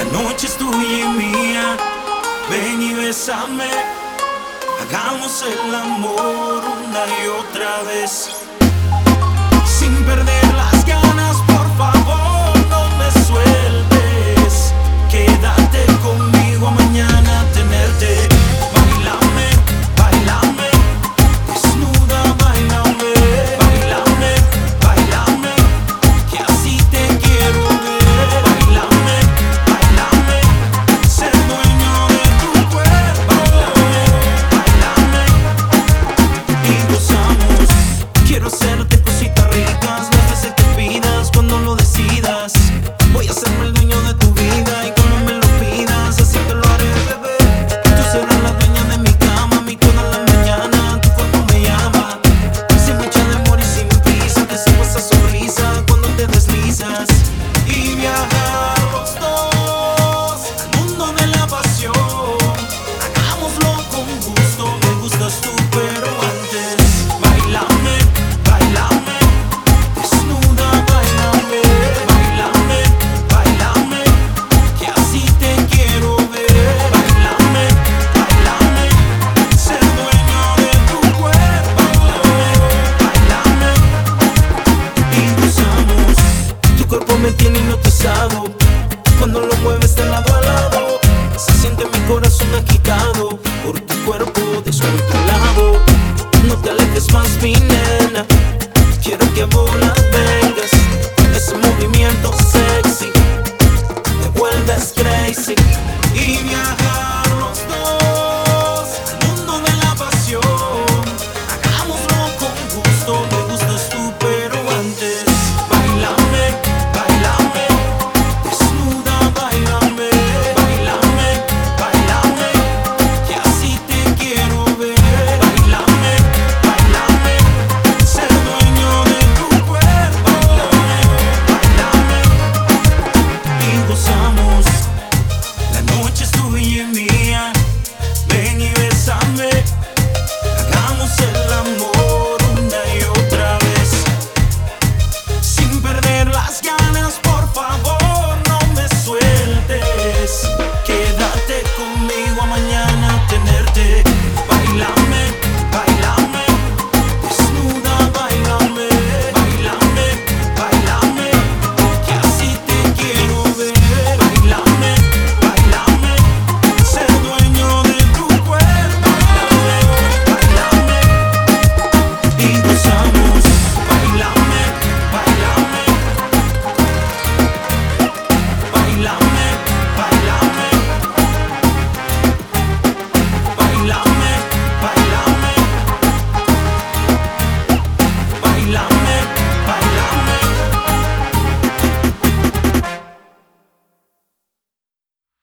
noche es tuya y mía, ven y bésame. Hagamos el amor una y otra vez, sin perder las ganas, por favor no me sueltes. Quédate conmigo a mañana tenerte. Báilame, báilame, desnuda, báilame. Báilame, báilame, que así te quiero ver. Báilame, báilame, ser dueño de tu cuerpo. Báilame, báilame y gozamos. Quiero hacerte cosita rica,